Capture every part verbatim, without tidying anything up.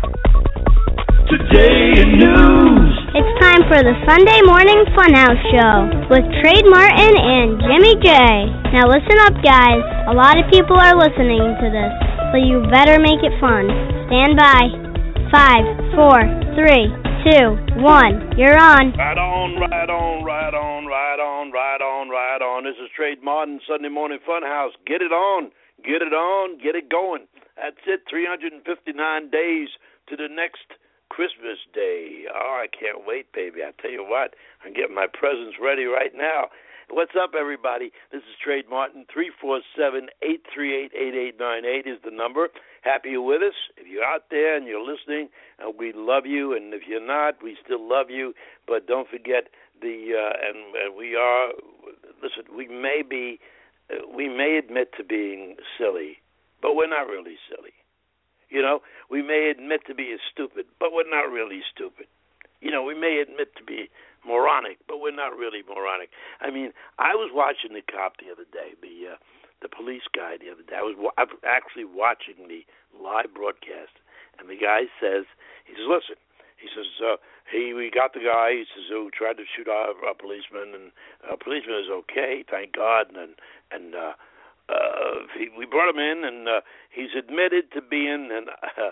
Today in news. It's time for the Sunday Morning Funhouse Show with Trade Martin and Jimmy J. Now listen up, guys. A lot of people are listening to this, so you better make it fun. Stand by. Five, four, three, two, one. You're on. Right on, right on, right on, right on, right on, right on. This is Trade Martin, Sunday Morning Funhouse. Get it on. Get it on. Get it going. That's it. three hundred fifty-nine days to the next Christmas Day. Oh, I can't wait, baby. I tell you what, I'm getting my presents ready right now. What's up, everybody? This is Trade Martin. three four seven, eight three eight, eight eight nine eight is the number. Happy you're with us. If you're out there and you're listening, uh, we love you. And if you're not, we still love you. But don't forget the, uh, and uh, we are, listen, we may be, uh, we may admit to being silly, but we're not really silly. You know, we may admit to be stupid, but we're not really stupid. You know, we may admit to be moronic, but we're not really moronic. I mean, I was watching the cop the other day, the uh, the police guy the other day. I was wa- I'm actually watching the live broadcast, and the guy says, he says, listen, he says, uh, he we got the guy, he says, who tried to shoot our, our policeman, and our policeman is okay, thank God, and, and uh, Uh, he, we brought him in, and uh, he's admitted to being an, uh,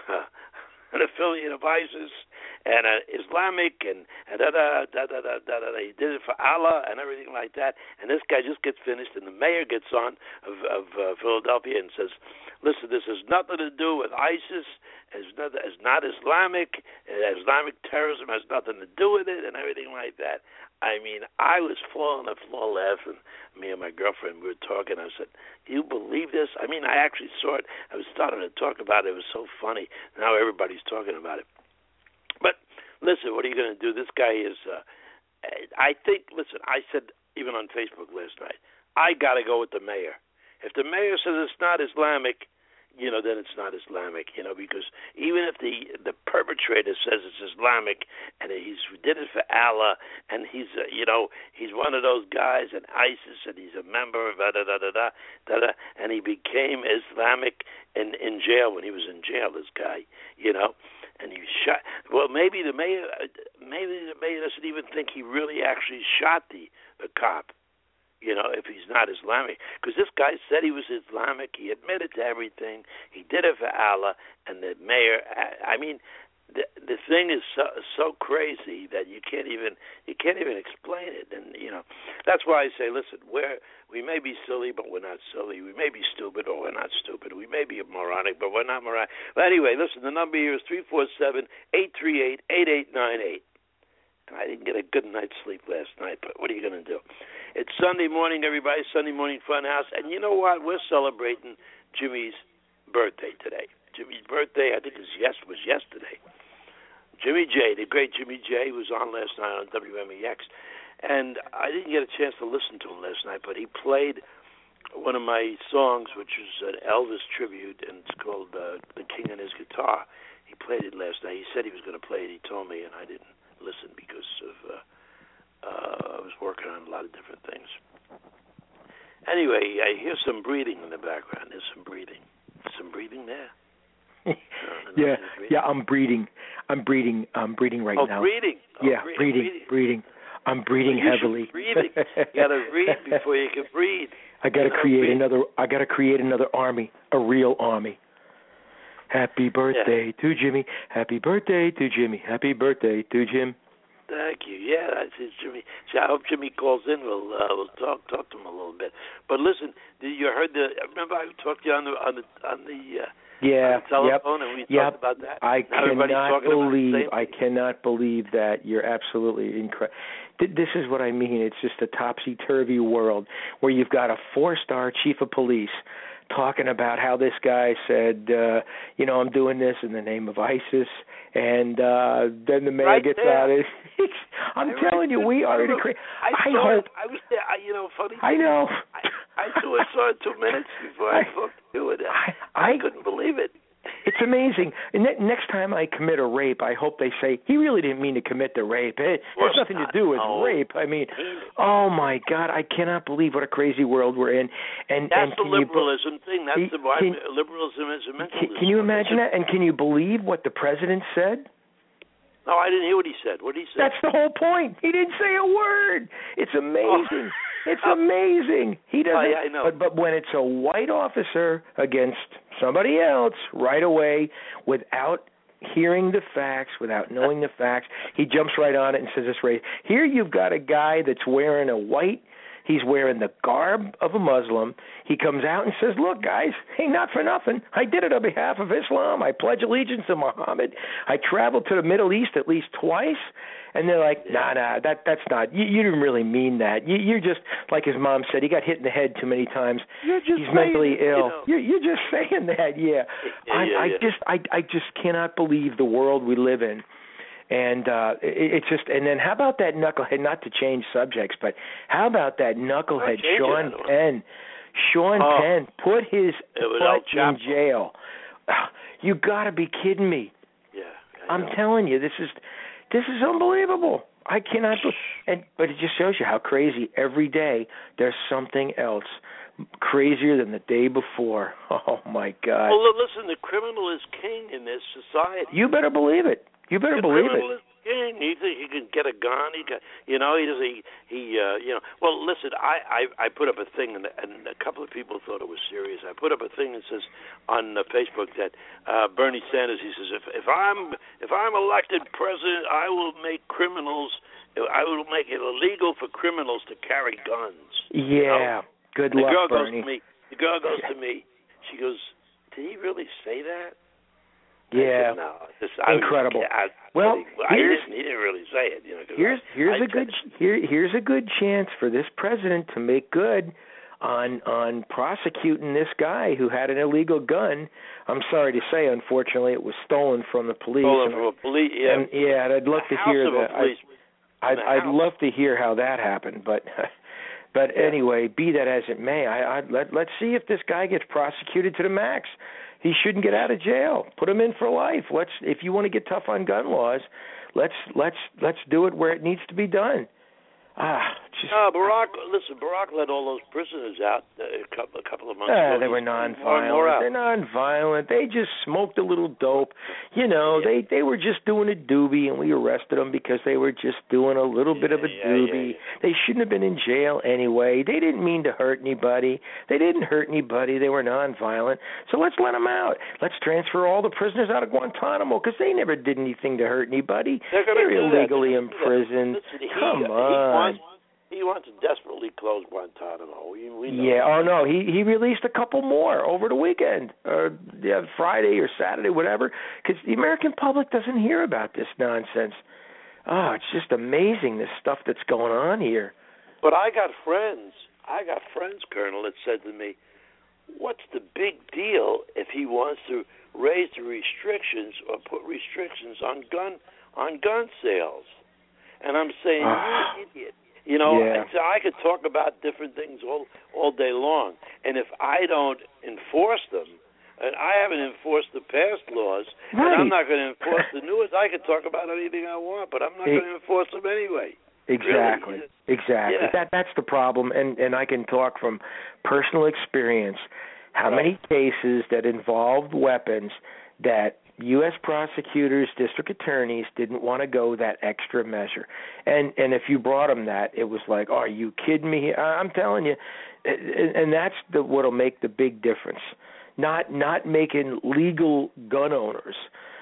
an affiliate of ISIS and uh, Islamic, and, and da, da, da, da, da, da, da. He did it for Allah and everything like that. And this guy just gets finished, and the mayor gets on of, of uh, Philadelphia and says, listen, this has nothing to do with ISIS. It's not, it's not Islamic. Islamic terrorism has nothing to do with it and everything like that. I mean, I was falling on the floor laughing. Me and my girlfriend, we were talking. I said, you believe this? I mean, I actually saw it. I was starting to talk about it. It was so funny. Now everybody's talking about it. But listen, what are you going to do? This guy is, uh, I think, listen, I said even on Facebook last night, I got to go with the mayor. If the mayor says it's not Islamic, you know, then it's not Islamic, you know, because even if the the perpetrator says it's Islamic and he's did it for Allah and he's, uh, you know, he's one of those guys in ISIS and he's a member of da da da da da da, and he became Islamic in in jail when he was in jail. This guy, you know, and he shot. Well, maybe the mayor, maybe the mayor doesn't even think he really actually shot the the cop. You know, if he's not Islamic. Because this guy said he was Islamic. He admitted to everything. He did it for Allah. And the mayor, I mean, the the thing is so, so crazy that you can't even you can't even explain it. And, you know, that's why I say, listen, we're, we may be silly, but we're not silly. We may be stupid, but we're not stupid. We may be moronic, but we're not moronic. But anyway, listen, the number here is three four seven, eight three eight, eight eight nine eight. And I didn't get a good night's sleep last night, but what are you going to do? It's Sunday morning, everybody, Sunday Morning Funhouse. And you know what? We're celebrating Jimmy's birthday today. Jimmy's birthday, I think, is yes was yesterday. Jimmy J, the great Jimmy J, was on last night on W M E X. And I didn't get a chance to listen to him last night, but he played one of my songs, which is an Elvis tribute, and it's called uh, The King and His Guitar. He played it last night. He said he was going to play it. He told me, and I didn't listen because of uh, uh, I was working on a lot of different things. Anyway, I hear some breathing in the background. There's some breathing. Some breathing there. no, no, yeah, breathing. yeah. I'm breathing. I'm breathing. I'm breathing right oh, now. Breathing. Oh, yeah, breathing. breathing. Breathing. Breathing. I'm breathing well, you heavily. Breathing. You got to breathe before you can breathe. I got to you know, create breathe. another. I got to create another army, a real army. Happy birthday yeah. to Jimmy. Happy birthday to Jimmy. Happy birthday to Jim. Thank you. Yeah, that's it, Jimmy. See, I hope Jimmy calls in. We'll uh, we'll talk talk to him a little bit. But listen, did you heard the? Remember I talked to you on the on the on the. Uh, Yeah, on the yep, telephone, and we yep. talked about that. I now cannot believe. I cannot believe that. You're absolutely incredible. This is what I mean. It's just a topsy-turvy world where you've got a four-star chief of police talking about how this guy said, uh, you know, I'm doing this in the name of ISIS, and uh, then the mayor right gets there. out. It's, it's, I'm I telling you, we are in a crazy. I, I saw hope. It. I was there. I, you know, funny. I know. I, I saw it two minutes before I, I talked to it. I, I, I couldn't believe it. It's amazing. And ne- next time I commit a rape, I hope they say, he really didn't mean to commit the rape. It has nothing not. to do with no. rape. I mean, oh, my God, I cannot believe what a crazy world we're in. And That's and the liberalism you, thing. That's can, the why liberalism is a mental Can, can you imagine that? And can you believe what the president said? No, I didn't hear what he said. What did he say? That's the whole point. He didn't say a word. It's amazing. Oh. It's amazing. He doesn't. Oh, yeah, I know. But, but when it's a white officer against somebody else, right away, without hearing the facts, without knowing the facts, he jumps right on it and says it's race. Here you've got a guy that's wearing a white. He's wearing the garb of a Muslim. He comes out and says, look, guys, hey, not for nothing. I did it on behalf of Islam. I pledge allegiance to Muhammad. I traveled to the Middle East at least twice. And they're like, nah, nah, that, that's not, you, you didn't really mean that. You, you're just, like his mom said, he got hit in the head too many times. You're just He's mentally saying, ill. You know. you're, you're just saying that, yeah. yeah, I, yeah, I yeah. just I, I just cannot believe the world we live in. And uh, it, it's just, and then how about that knucklehead? Not to change subjects, but how about that knucklehead, Sean Penn? Sean oh, Penn put his butt in Chapo. jail. You got to be kidding me! Yeah, I I'm know. telling you, this is this is unbelievable. I cannot, and but it just shows you how crazy every day there's something else crazier than the day before. Oh my God! Well, listen, the criminal is king in this society. You better believe it. You better the believe criminal it. Is king. He think he can get a gun. He can, you know, he does. He, he uh, you know. Well, listen, I, I, I put up a thing, and, and a couple of people thought it was serious. I put up a thing that says on uh, Facebook that uh, Bernie Sanders. He says, if if I'm if I'm elected president, I will make criminals. I will make it illegal for criminals to carry guns. Yeah. You know? Good the luck, girl Bernie. goes to me. The girl goes to me. She goes, "Did he really say that?" Yeah. I said, no, just, I incredible. Was, I, well, I here's, didn't, he didn't really say it. You know, here's here's I, a good here here's a good chance for this president to make good on on prosecuting this guy who had an illegal gun. I'm sorry to say, unfortunately, it was stolen from the police. Stolen from a police. Yeah. And, yeah, and I'd love the to hear house of that. A police, I'd I'd love to hear how that happened, but. But yeah. anyway, be that as it may, I, I let let's see if this guy gets prosecuted to the max. He shouldn't get out of jail. Put him in for life. Let's if you want to get tough on gun laws, let's let's let's do it where it needs to be done. Ah, just, no, Barack. Listen, Barack let all those prisoners out a couple, a couple of months uh, ago. they were He's nonviolent. more They're nonviolent. They just smoked a little dope. You know, yeah. they they were just doing a doobie, and we arrested them because they were just doing a little yeah, bit of a yeah, doobie. yeah, yeah. They shouldn't have been in jail anyway. They didn't mean to hurt anybody. They didn't hurt anybody. They were nonviolent. So let's let them out. Let's transfer all the prisoners out of Guantanamo because they never did anything to hurt anybody. They're, They're illegally They're imprisoned. Listen, he, Come he on. Wants, He wants to desperately close Guantanamo. We, we know yeah. that. Oh no. He he released a couple more over the weekend, or yeah, Friday or Saturday, whatever. Because the American public doesn't hear about this nonsense. Oh, it's just amazing this stuff that's going on here. But I got friends. I got friends, Colonel, that said to me, "What's the big deal if he wants to raise the restrictions or put restrictions on gun on gun sales?" And I'm saying, "You idiot." You know, yeah. so I could talk about different things all all day long, and if I don't enforce them, and I haven't enforced the past laws, right. and I'm not going to enforce the newest, I could talk about anything I want, but I'm not it, going to enforce them anyway. Exactly, really. exactly. Yeah. That that's the problem, and and I can talk from personal experience. How right. many cases that involved weapons that U S prosecutors, district attorneys didn't want to go that extra measure. And and if you brought them that, it was like, oh, are you kidding me? I'm telling you. And that's the what'll make the big difference. Not not making legal gun owners,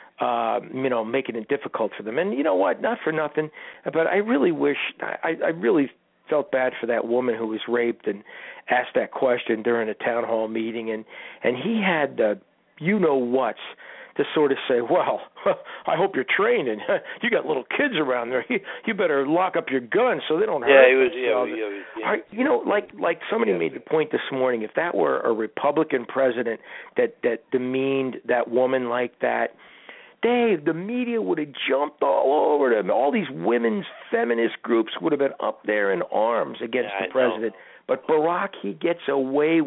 uh, you know, making it difficult for them. And you know what? Not for nothing, but I really wish, I, I really felt bad for that woman who was raped and asked that question during a town hall meeting. And, and he had the you-know-whats to sort of say, well, I hope you're training. You got little kids around there. You better lock up your guns so they don't yeah, hurt he was, themselves. Yeah, yeah, yeah. Are, you know, like like somebody yeah. made the point this morning, if that were a Republican president that, that demeaned that woman like that, Dave, the media would have jumped all over them. All these women's feminist groups would have been up there in arms against yeah, the president. But Barack, he gets away with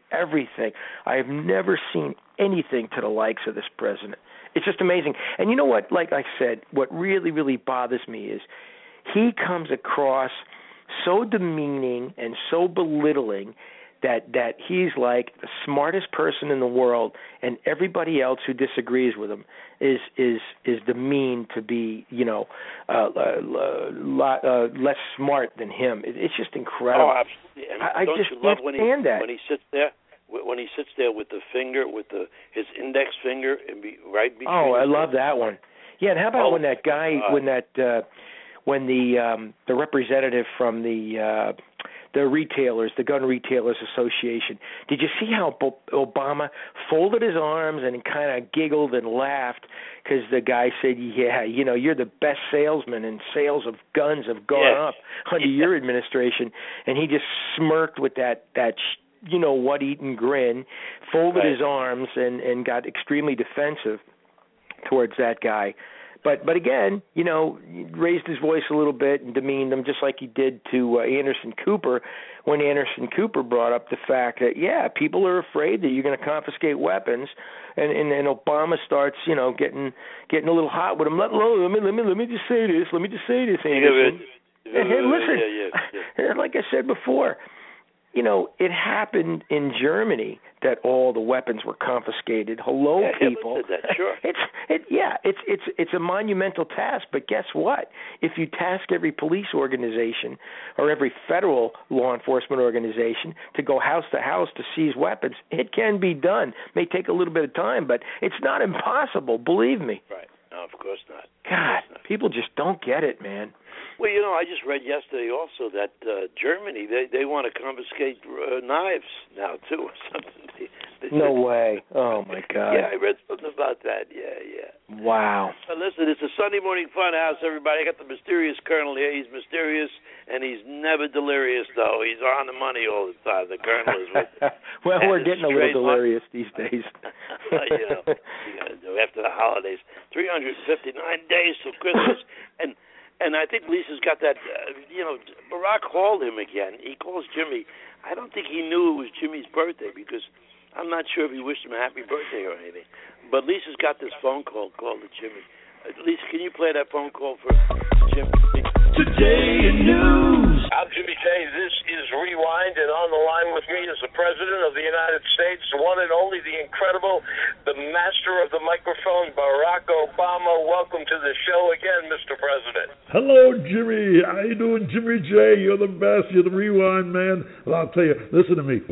everything. I have never seen anything to the likes of this president. It's just amazing. And you know what? Like I said, what really, really bothers me is he comes across so demeaning and so belittling that that he's like the smartest person in the world, and everybody else who disagrees with him is is is demeaned to be, you know, uh, uh, lot, uh, less smart than him. It, it's just incredible. Oh, absolutely. And I, I don't just you love can't when he stand that. when he sits there when he sits there with the finger with the his index finger and be right between. Oh, I his love that one. Yeah, and how about oh, when that guy God. when that uh, when the um, the representative from the uh, the retailers, the Gun Retailers Association. Did you see how Obama folded his arms and kind of giggled and laughed because the guy said, yeah, you know, you're the best salesman and sales of guns have gone yes. up under yes. your administration. And he just smirked with that, that you know, what-eating grin, folded right. his arms and, and got extremely defensive towards that guy. But but again, you know, raised his voice a little bit and demeaned him just like he did to uh, Anderson Cooper when Anderson Cooper brought up the fact that, yeah, people are afraid that you're going to confiscate weapons. And, and, and Obama starts, you know, getting getting a little hot with him. Let, let, me, let, me, let me just say this. Let me just say this, Anderson. Yeah, hey, hey, listen, yeah, yeah, yeah. like I said before, you know, it happened in Germany that all the weapons were confiscated. Hello, yeah, people. Did that, sure. It's it, yeah, it's it's it's a monumental task. But guess what? If you task every police organization or every federal law enforcement organization to go house to house to seize weapons, it can be done. It may take a little bit of time, but it's not impossible. Believe me. Right. No, of course not. God, course not. People just don't get it, man. Well, you know, I just read yesterday also that uh, Germany, they they want to confiscate uh, knives now, too, or something. They, they no said, way. Oh, my God. Yeah, I read something about that. Yeah, yeah. Wow. But listen, it's a Sunday morning fun house, everybody. I got the mysterious Colonel here. He's mysterious, and he's never delirious, though. He's on the money all the time. The Colonel is with Well, and we're getting a little delirious these days. you know, you gotta do after the holidays. three hundred fifty-nine days till Christmas. and And I think Lisa's got that, uh, you know, Barack called him again. He calls Jimmy. I don't think he knew it was Jimmy's birthday because I'm not sure if he wished him a happy birthday or anything. But Lisa's got this phone call called to Jimmy. Uh, Lisa, can you play that phone call for Jimmy? Today in news. I'm Jimmy J. This is Rewind, and on the line with me is the President of the United States, the one and only, the incredible, the master of the microphone, Barack Obama. Welcome to the show again, Mister President. Hello, Jimmy. How you doing, Jimmy J? You're the best. You're the Rewind man. Well, I'll tell you, listen to me.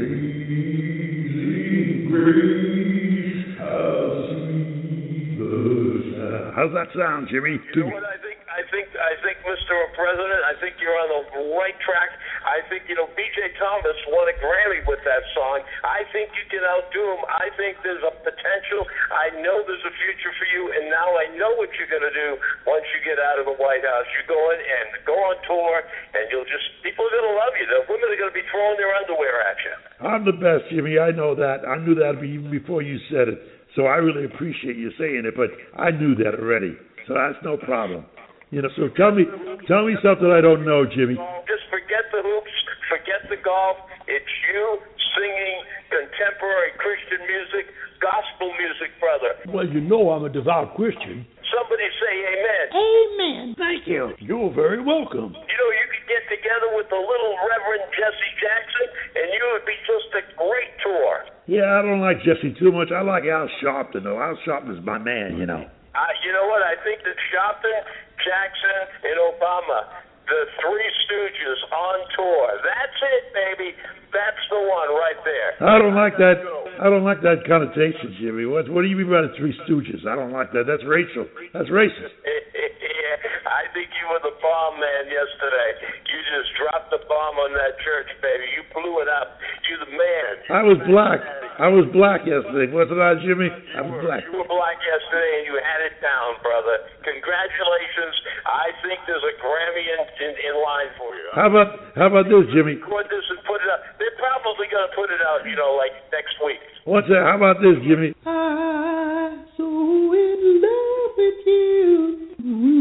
Amazing grace, how sweet the sound. How's that sound, Jimmy? You know what I think? I think, I think, Mister President, I think you're on the right track. I think, you know, B J Thomas won a Grammy with that song. I think you can outdo him. I think there's a potential. I know there's a future for you, and now I know what you're going to do once you get out of the White House. You go in and go on tour, and you'll just, people are going to love you. The women are going to be throwing their underwear at you. I'm the best, Jimmy. I know that. I knew that even before you said it. So I really appreciate you saying it, but I knew that already. So that's no problem. You know, so tell me, tell me something I don't know, Jimmy. Just forget the hoops, forget the golf. It's you singing contemporary Christian music, gospel music, brother. Well, you know I'm a devout Christian. Somebody say amen. Amen. Thank you. You're very welcome. You know, you could get together with the little Reverend Jesse Jackson, and you would be just a great tour. Yeah, I don't like Jesse too much. I like Al Sharpton, though. Al Sharpton's my man, you know. Uh, you know what? I think that Sharpton, Jackson, and Obama, the Three Stooges on tour. That's it, baby. That's the one right there. I don't like that. I don't like that connotation, Jimmy. What What do you mean by the Three Stooges? I don't like that. That's racial. That's racist. Yeah, I think you were the bomb man yesterday. You just dropped the bomb on that church, baby. You blew it up. You're the man. I was black. I was black yesterday. Wasn't I, Jimmy? I was black. You were black yesterday, and you had it down, brother. Congratulations. I think there's a Grammy in, in, in line for you. How about How about this, Jimmy? Record this and put it out. They're probably going to put it out, you know, like next week. What's that? How about this, Jimmy? I'm so in love with you.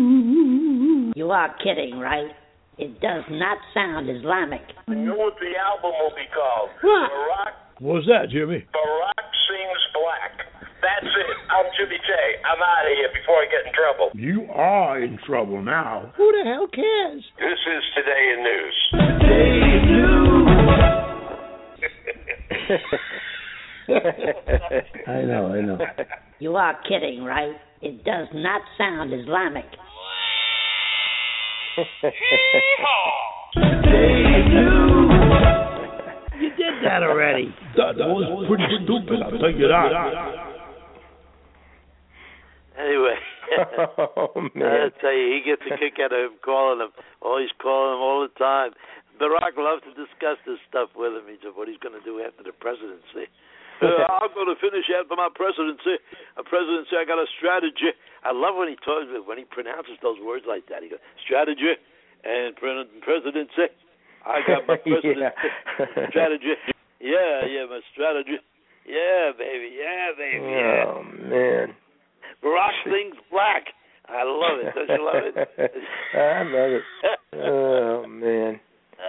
You are kidding, right? It does not sound Islamic. I know what the album will be called. What? Barack What's that, Jimmy? Barack sings black. That's it. I'm Jimmy J. I'm out of here before I get in trouble. You are in trouble now. Who the hell cares? This is Today in News. Today in News. I know, I know. You are kidding, right? It does not sound Islamic. Today in News. You did that already. That, that was pretty stupid, I'll tell you that. Anyway, Oh, man. I tell you, he gets a kick out of him calling him. Oh, he's calling him all the time. Barack loves to discuss this stuff with him. He's what he's going to do after the presidency. Uh, I'm going to finish after my presidency. A presidency, I got a strategy. I love when he talks, when he pronounces those words like that. He goes, strategy and pre- presidency. I got my presidency Yeah. strategy. Yeah, yeah, my strategy. Yeah, baby. Yeah, baby. Yeah. Oh, man. Barack sings black. I love it. Don't you love it? I love it. Oh, man.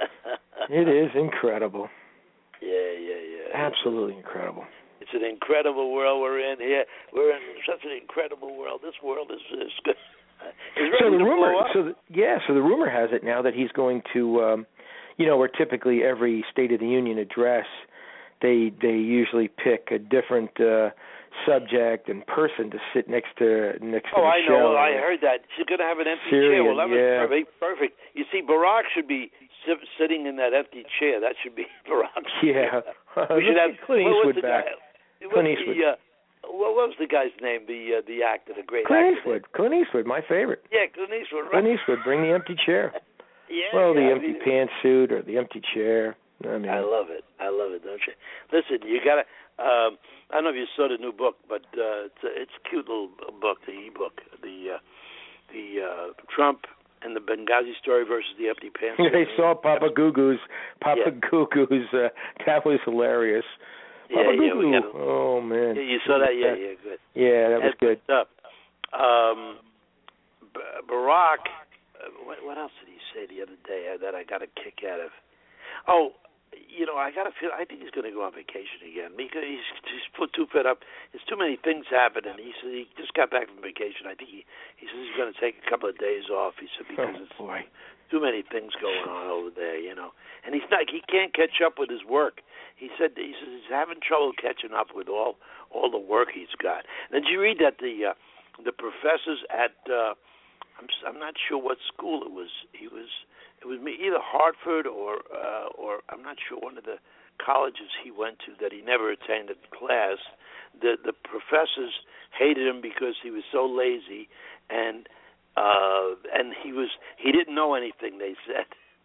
It is incredible. Yeah, yeah, yeah. Absolutely incredible. It's an incredible world we're in here. We're in such an incredible world. This world is, is good. It's So ready the to rumor, blow up. so the, yeah, so the rumor has it now that he's going to, um, you know, where typically every State of the Union address, they they usually pick a different uh, subject and person to sit next to next Oh, to I Michelle. know. I heard that. She's going to have an empty Syrian, chair. Well, that was yeah. perfect. perfect. You see, Barack should be si- sitting in that empty chair. That should be Barack's Yeah. chair. We should have Clint what was Eastwood the back. guy- what's Clint the, Eastwood. uh, what was the guy's name? The uh, the actor, the great Clint actor. Eastwood. Clint Eastwood, my favorite. Yeah, Clint Eastwood. Right? Clint Eastwood, bring the empty chair. Yeah. Well, the yeah, I empty mean, pantsuit or the empty chair. I mean, I love it. I love it, don't you? Listen, you gotta. Um, I don't know if you saw the new book, but uh, it's a, it's a cute little book, the e-book, the uh, the uh, Trump and the Benghazi story versus the empty pants. they saw Papa Gugu's Papa Yeah. Gugu's. Uh, that was hilarious. Yeah, Papa yeah, we Gugu. gotta- Oh man. Yeah, you saw that? Yeah, yeah, good. Yeah, that was That's good. what's up. Um, B- Barack. Uh, what, what else did he say the other day that I got a kick out of? Oh, you know, I got to feel. I think he's going to go on vacation again because he's he's put too fed up. There's too many things happening. He said he just got back from vacation. I think he he says he's going to take a couple of days off. He said because Oh it's boy. too many things going on over there, you know. And he's not. He can't catch up with his work. He said he says he's having trouble catching up with all all the work he's got. And did you read that the uh, the professors at uh, I'm I'm not sure what school it was. He was. It was either Hartford or uh, or I'm not sure one of the colleges he went to that he never attended class. The the professors hated him because he was so lazy and uh, and he was he didn't know anything. They said.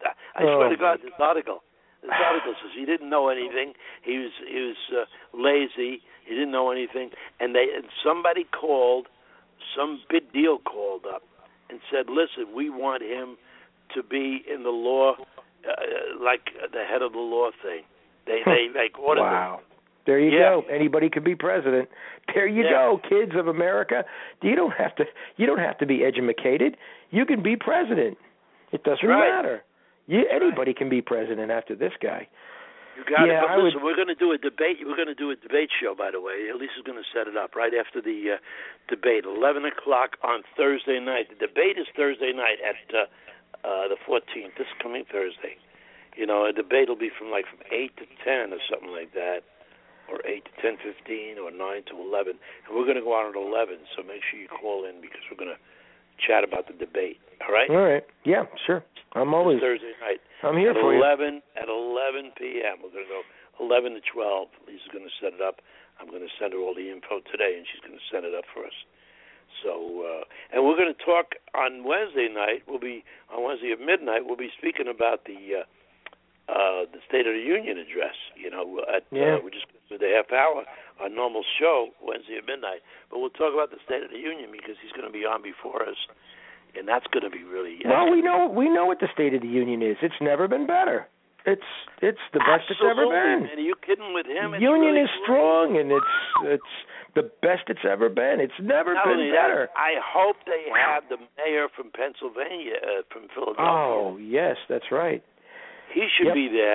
I Oh. swear to God, this article this article says he didn't know anything. He was he was uh, lazy. He didn't know anything. And they and somebody called, some big deal called up and said, "Listen, we want him to be in the law, uh, like the head of the law thing." They they like ordered Wow. There you Yeah. go. Anybody could be president. There you Yeah. go, kids of America. You don't have to. You don't have to be educated. You can be president. It doesn't Right. matter. You, anybody can be president after this guy. You got Yeah, it. But I listen, would- we're going to do a debate. We're going to do a debate show, by the way. Lisa's going to set it up right after the uh, debate, eleven o'clock on Thursday night. The debate is Thursday night at uh, uh, the fourteenth, this coming Thursday. You know, a debate will be from like from eight to ten or something like that, or eight to ten fifteen, or nine to eleven. And we're going to go on at eleven, so make sure you call in because we're going to chat about the debate. All right? All right. Yeah, sure. I'm always. Thursday night. I'm here at for you. eleven at eleven p.m. We're going to go eleven to twelve. Lisa's going to set it up. I'm going to send her all the info today, and she's going to set it up for us. So, uh, and we're going to talk on Wednesday night. We'll be on Wednesday at midnight. We'll be speaking about the uh, uh, the State of the Union address. You know, at Yeah. uh, we're just with a half hour, our normal show Wednesday at midnight. But we'll talk about the State of the Union because he's going to be on before us, and that's going to be really. Well, we know we know what the State of the Union is. It's never been better. It's it's the best it's ever Absolutely, been. man. Are you kidding with him? It's Union really is great. strong, and it's it's the best it's ever been. It's never Not been only better. that, I hope they have the mayor from Pennsylvania, uh, from Philadelphia. Oh yes, that's right. He should Yep. be there,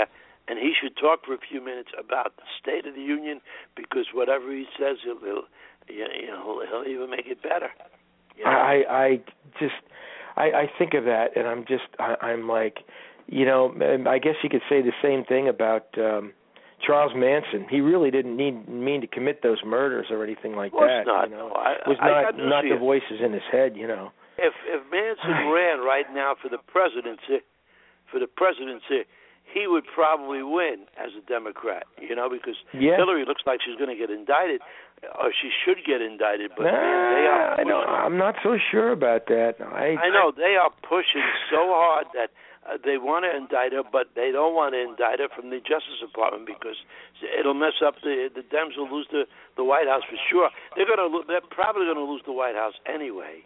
and he should talk for a few minutes about the State of the Union, because whatever he says, he'll, he'll you know, he'll, he'll even make it better. You know? I, I just, I, I think of that, and I'm just, I, I'm like, you know, I guess you could say the same thing about um, Charles Manson. He really didn't need mean to commit those murders or anything like of course that. not. You know? No, I, it was I not got news not for the you. voices in his head, you know. If if Manson ran right now for the presidency, for the presidency, he would probably win as a Democrat. You know, because yeah. Hillary looks like she's going to get indicted, or she should get indicted. But nah, man, they are. I don't, I'm not so sure about that. I I know they are pushing so hard that uh, they want to indict her, but they don't want to indict her from the Justice Department because it'll mess up the the Dems will lose the the White House for sure. They're going to they're probably going to lose the White House anyway.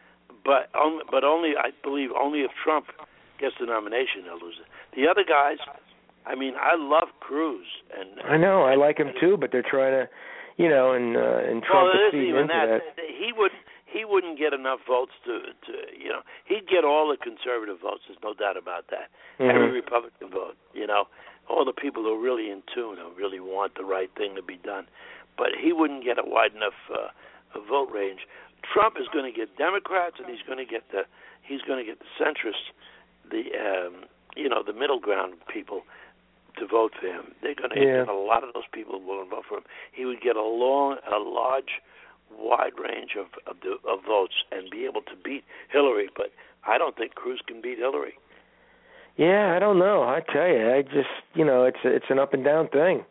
But only, but only, I believe, only if Trump gets the nomination, they'll lose it. The other guys, I mean, I love Cruz, and I know I like him too, but they're trying to, you know, and uh, and Trump well, is it feeding isn't even into that. that. He would he wouldn't get enough votes to to you know he'd get all the conservative votes. There's no doubt about that. Mm-hmm. Every Republican vote, you know, all the people who are really in tune, who really want the right thing to be done, but he wouldn't get a wide enough uh, a vote range. Trump is going to get Democrats, and he's going to get the he's going to get the centrists, the um, you know the middle ground people to vote for him. They're going to yeah. get a lot of those people who will vote for him. He would get a long, a large, wide range of of, the, of votes and be able to beat Hillary. But I don't think Cruz can beat Hillary. Yeah, I don't know. I tell you, I just you know it's it's an up and down thing.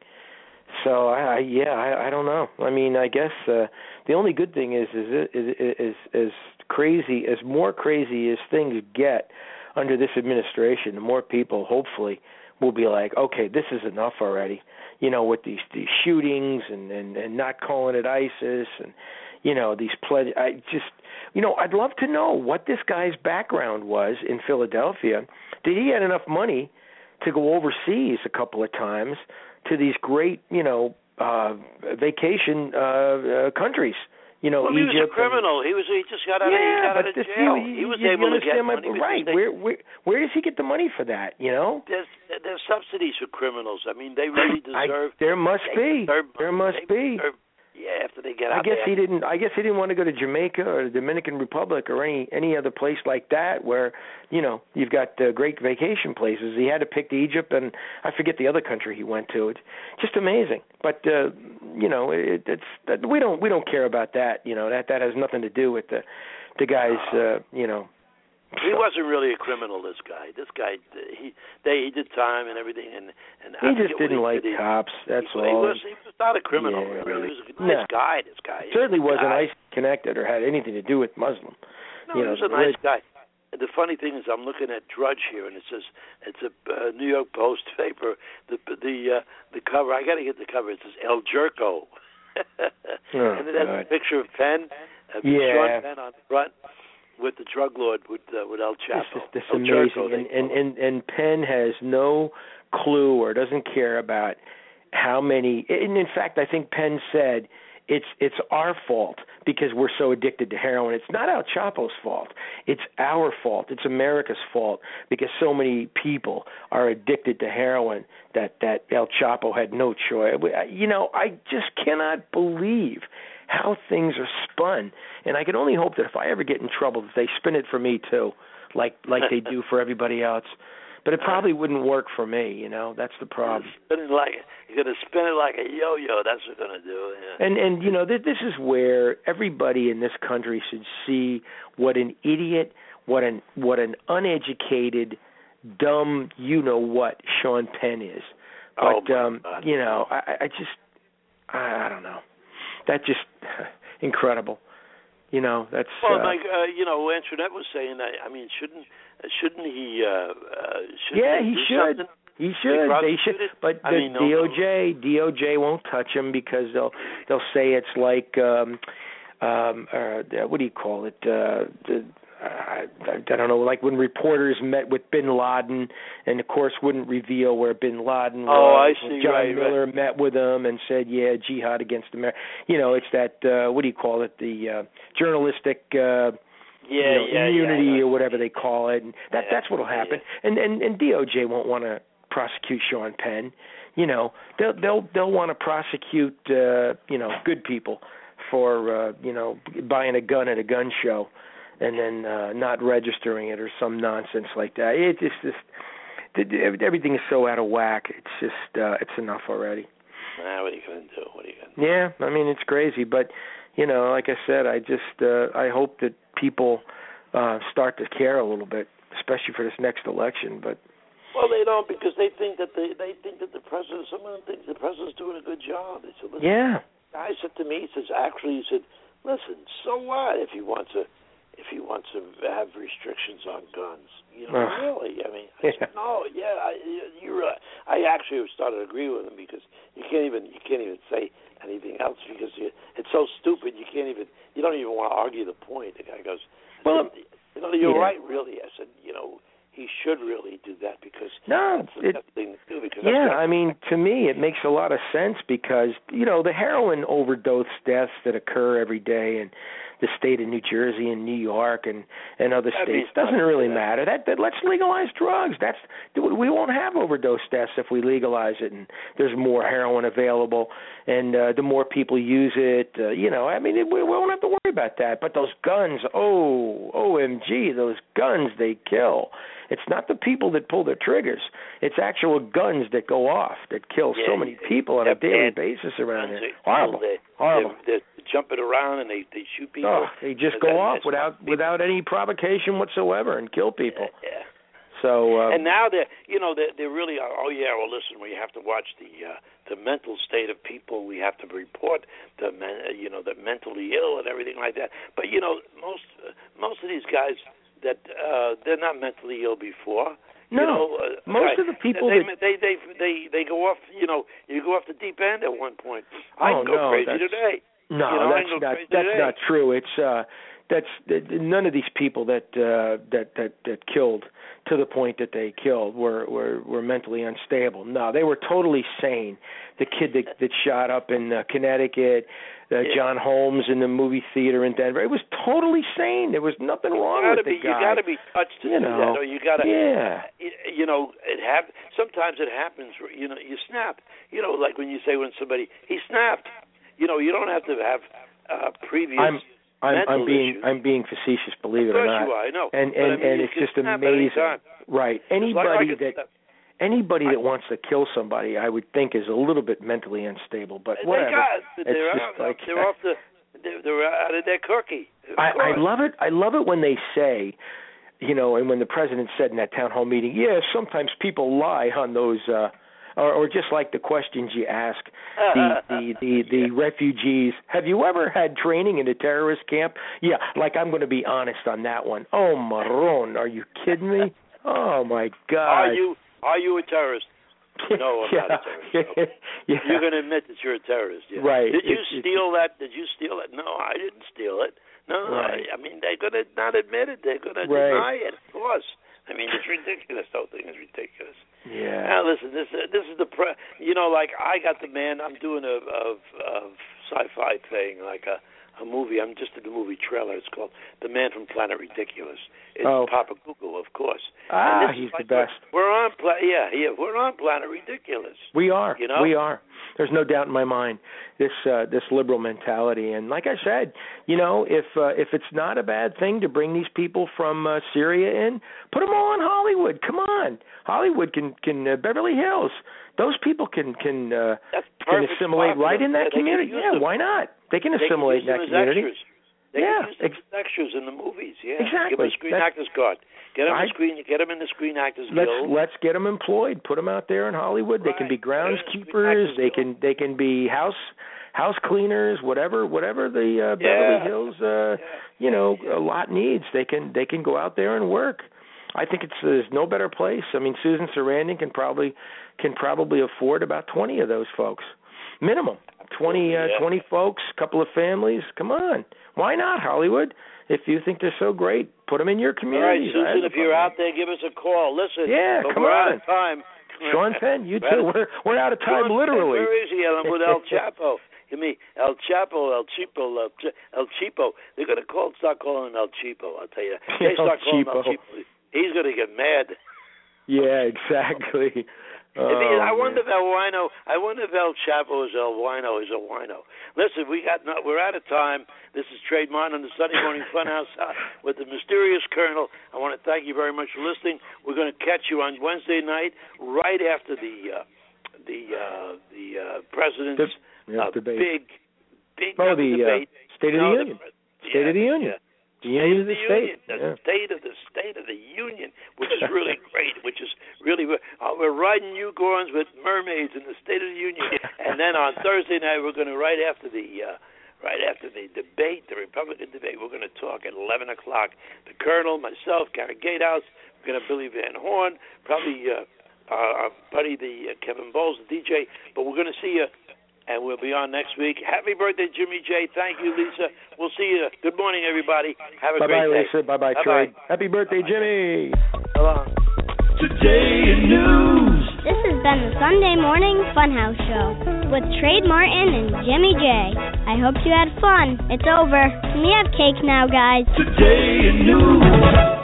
So I, I yeah, I, I don't know. I mean, I guess uh, the only good thing is is is is is crazy as more crazy as things get under this administration, the more people hopefully will be like, okay, this is enough already. You know, with these these shootings and and, and not calling it ISIS and you know these pledge. I just you know I'd love to know what this guy's background was in Philadelphia. Did he had enough money to go overseas a couple of times to these great, you know, uh, vacation uh, uh, countries. You know, well, Egypt. He was a criminal. And, he was. He just got out. Yeah, of, he got but out of this, jail. You, he was you, able you to get my, money. Right. Where, where where does he get the money for that? You know. There's there's subsidies for criminals. I mean, they really deserve. I, there must be. There must be. Deserve, yeah, after they get out. I guess there. he didn't. I guess he didn't want to go to Jamaica or the Dominican Republic or any any other place like that where you know you've got uh, great vacation places. He had to pick Egypt and I forget the other country he went to. It's just amazing. But uh, you know, it, it's that we don't we don't care about that. You know that that has nothing to do with the the guy's. Uh, you know. He wasn't really a criminal. This guy. This guy. He they he did time and everything, and and he I just didn't like did. cops. That's he, all. He was, he was not a criminal. Yeah, really. He was a no. nice guy. This guy. He certainly he was wasn't ISIS connected or had anything to do with Muslim. No, you he know, was a nice guy. The funny thing is, I'm looking at Drudge here, and it says it's a uh, New York Post paper. The the uh, the cover. I got to get the cover. It says El Jerko, oh, and it has God. a picture of Penn, a yeah. Sean Penn on the front. With the drug lord, with uh, with El Chapo. This is this El amazing, Jerko, and, and and and Penn has no clue or doesn't care about how many. And in fact, I think Penn said it's it's our fault because we're so addicted to heroin. It's not El Chapo's fault. It's our fault. It's America's fault because so many people are addicted to heroin that that El Chapo had no choice. You know, I just cannot believe how things are spun, and I can only hope that if I ever get in trouble, that they spin it for me too, like like they do for everybody else. But it probably wouldn't work for me, you know. That's the problem. Spin it like you're gonna spin it like a yo-yo. That's what you're gonna do. Yeah. And and you know th- this is where everybody in this country should see what an idiot, what an what an uneducated, dumb, you know what Sean Penn is. But oh um, God. you know, I, I just I, I don't know. That just incredible. You know, that's well, uh, like uh, you know, Antoinette was saying that. I mean, shouldn't shouldn't he? Uh, uh, shouldn't yeah, they he do should. something? He should. They should. But I the mean, no, D O J, D O J won't touch him because they'll they'll say it's like um, um, uh, what do you call it? Uh, the, I, I don't know, like when reporters met with Bin Laden, and of course wouldn't reveal where Bin Laden oh, was. I see. John right, Miller right. met with him and said, "Yeah, jihad against America." You know, it's that uh, what do you call it? The uh, journalistic. Uh, Yeah, you know, yeah, immunity yeah, or whatever they call it, and that yeah, that's what'll happen. yeah. And and and D O J won't want to prosecute Sean Penn. You know, they'll they'll they'll want to prosecute uh, you know good people for uh, you know buying a gun at a gun show and then uh, not registering it or some nonsense like that. It just just everything is so out of whack. It's just uh, it's enough already. Nah, what are you gonna do? What are you gonna do? Yeah, I mean it's crazy, but you know, like I said, I just uh, I hope that people uh, start to care a little bit, especially for this next election. But well, they don't because they think that they they think that the president. Some of them think the president's doing a good job. They said, listen, yeah. The guy said to me, he says, actually, he said, listen, so what if he wants to if he wants to have restrictions on guns? You know, uh, really? I mean, I said, no, yeah, I, you're right. I actually started to agree with him because you can't even you can't even say anything else because you, it's so stupid. You can't even you don't even want to argue the point. The guy goes, well, you know, you're yeah. right, really. I said, you know. He should really do that because no, that's the it, best thing to do. Because yeah, I mean, to me, it makes a lot of sense because you know the heroin overdose deaths that occur every day in the state of New Jersey and New York and, and other that states doesn't really that. matter. That, that let's legalize drugs. That's we won't have overdose deaths if we legalize it and there's more heroin available and uh, the more people use it. Uh, you know, I mean, it, we won't have to worry about that. But those guns, oh, O M G, those guns they kill. It's not the people that pull their triggers. It's actual guns that go off that kill yeah, so many people on a daily basis around here. Horrible. They, Horrible. They're, they're jumping around and they, they shoot people. Oh, they just go off without without any provocation whatsoever and kill people. Yeah. yeah. So. Uh, and now they're you know they they really are. Oh yeah. Well, listen. We have to watch the uh, the mental state of people. We have to report the men, you know the mentally ill and everything like that. But you know most uh, most of these guys. That uh, they're not mentally ill before. No, you know, uh, most I, of the people they, that they, they they they they go off. You know, you go off the deep end at one point. I oh, can go no, crazy today. No, you know, that's not that's today. not true. It's uh, that's that, none of these people that uh, that that that killed to the point that they killed were were, were mentally unstable. No, they were totally sane. The kid that that shot up in uh, Connecticut. Uh, yeah. John Holmes in the movie theater in Denver. It was totally sane. There was nothing wrong with be, the guy. You got to be touched to you do know, that, or you got to. Yeah. You know, it hap- Sometimes it happens. Where, you know, you snap. You know, like when you say when somebody he snapped. You know, you don't have to have uh, previous. I'm, I'm, mental I'm being issues. I'm being facetious. Believe of it or course not. you are. I know. And and, and, I mean, and it's just amazing. Right. Anybody like, like that. Anybody that wants to kill somebody, I would think, is a little bit mentally unstable. But they whatever. Got, it's they're just out, like they're off the. They're, they're out of their cookie. I, I love it. I love it when they say, you know, and when the president said in that town hall meeting, yeah, sometimes people lie on those, uh, or, or just like the questions you ask the the the, the refugees. Have you ever had training in a terrorist camp? Yeah, like I'm going to be honest on that one. Oh, Marron, are you kidding me? Oh my God. Are you are you a terrorist? No, I'm yeah. not a terrorist. No. yeah. You're going to admit that you're a terrorist. Yeah. Right. Did you it's, steal it's, that? Did you steal it? No, I didn't steal it. No, right. I, I mean, they're going to not admit it. They're going to right. deny it, of course. I mean, it's ridiculous. The whole thing is ridiculous. Yeah. Now, listen, this uh, this is the, pre- you know, like I got the man, I'm doing a, a, a sci-fi thing, like a, a movie. I'm just in the movie trailer. It's called The Man from Planet Ridiculous. It's oh. Papa Google, of course. Ah, he's like the best. We're, we're on, pla- yeah, yeah, we're on Planet Ridiculous. We are. You know? We are. There's no doubt in my mind this uh, this liberal mentality. And like I said, you know, if uh, if it's not a bad thing to bring these people from uh, Syria in, put them all in Hollywood. Come on, Hollywood can can uh, Beverly Hills. Those people can can uh, can assimilate right in that yeah, community. Yeah, them. why not? They can they assimilate can in that community. Extras. They yeah, can use them as extras in the movies. Yeah, exactly. Give them a Screen That's, Actors Guard. Get them I, a screen. Get them in the Screen Actors let's, Guild. Let's get them employed. Put them out there in Hollywood. Right. They can be groundskeepers. They can they can be house house cleaners. Whatever whatever the uh, Beverly yeah. Hills uh, yeah. you know yeah. a lot needs. They can they can go out there and work. I think it's there's no better place. I mean, Susan Sarandon can probably can probably afford about twenty of those folks, minimum. Twenty uh, yeah. twenty folks, couple of families. Come on, why not Hollywood? If you think they're so great, put them in your community. All right, Susan, if you're out there, give us a call. Listen, yeah, but come we're on. out of time. Sean Penn, you too. We're we're out of time, Sean literally. Penn, where is he? I'm with El Chapo. You mean El Chapo, El Cheapo, El, Ch- El Cheapo? They're going to call, start calling him El Cheapo. I'll tell you. They El start calling him Cheapo. El Cheapo. He's going to get mad. Yeah, exactly. Oh, I wonder man. if El Wino, I wonder if El Chapo is El Wino is El Wino. Listen, we got no, we're out of time. This is Trade Martin on the Sunday Morning Funhouse with the mysterious Colonel. I want to thank you very much for listening. We're going to catch you on Wednesday night, right after the uh, the uh, the uh, president's the, yeah, uh, debate. big big oh, the debate. Uh, State of no, the Union. The, State yeah, of the Union. Yeah. The Union of the State. Union, the yeah. state of the State of the Union, which is really great. Which is really uh, we're riding unicorns with mermaids in the State of the Union, and then on Thursday night we're going to right after the uh, right after the debate, the Republican debate, we're going to talk at eleven o'clock. The Colonel, myself, Gary Gatehouse, we're going to have Billy Van Horn, probably uh, our, our buddy the uh, Kevin Bowles, the D J. But we're going to see you. And we'll be on next week. Happy birthday, Jimmy J. Thank you, Lisa. We'll see you. Good morning, everybody. Have a Bye-bye, great day. Lisa. Bye-bye, Trey. Happy birthday, Bye-bye. Jimmy. So long. Today in news. This has been the Sunday Morning Funhouse Show with Trade Martin and Jimmy J. I hope you had fun. It's over. We have cake now, guys. Today in news.